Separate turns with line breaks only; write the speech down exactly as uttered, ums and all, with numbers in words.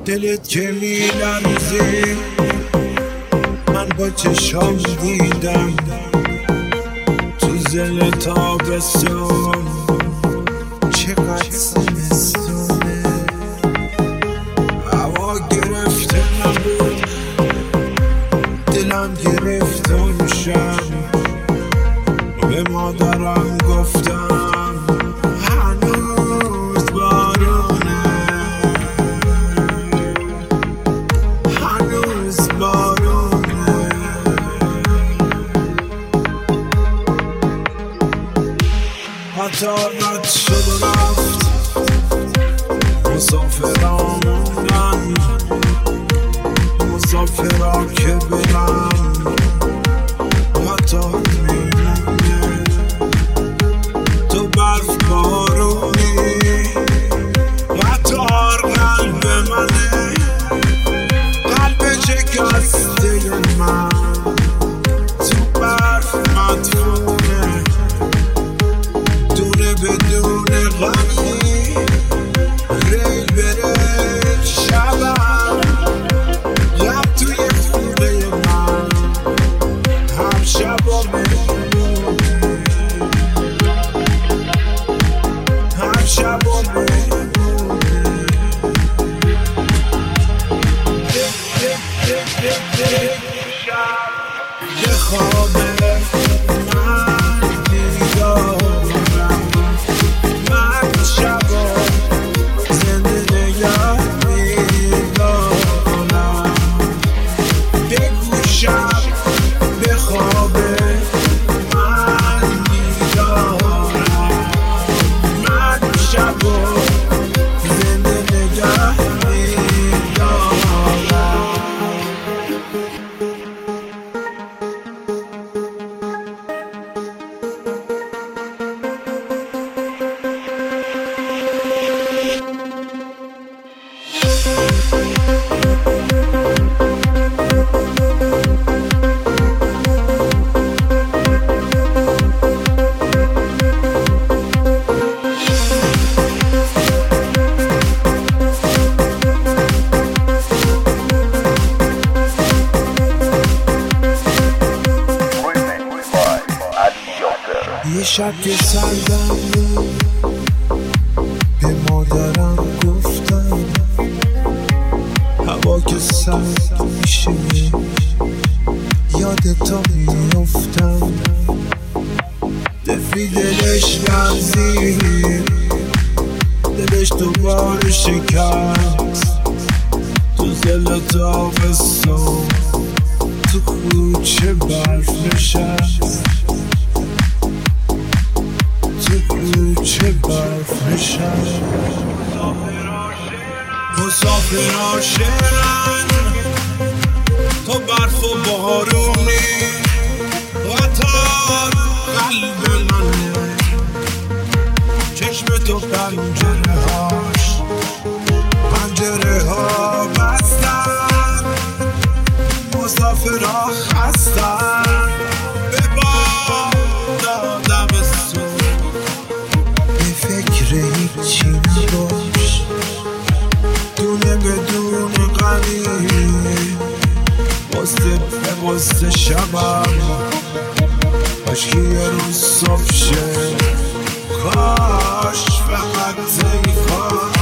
دلت که میلرزی من با چشام دیدم تو زل تابستون چقدر زمستونه هوا گرفته نبود دلم گرفت اون شب به مادرم گفتم هنوز بارونه هنوز بارونه حتی رد شد و رفت مسافران موندن مسافران که برن حتی میمونه تو برف بارونی حتی قلب منه قلب شکسته من تو برف مدفونه دونه بدون غمی ریل بره شبم لب توی خونه من هر شب و مهمونه هر شب و مهمونه یه خوابه من دیدارم من شبا زنده نگه میدارم بگو شب به خوابه من دیدارم من شبا زنده نگه میدارم یه شب که سردم بود به مادرم گفتم هوا که سرد میشه یادتا میافتم دفی دلش لرزید دلش دوباره شکست تو زل تابستون تو کوچه برف نشست چه برف نشست مسافرها شعرن تو برف و بارونی قطار قلب منه چشم تو پنجره هاش پنجره ها بستن مسافرها خستن به باد دادم فکر هیچی نباش دونه بدون غمی قصه به قصه شبم کاش که یه روز صبح شه کاش فقط ای کاش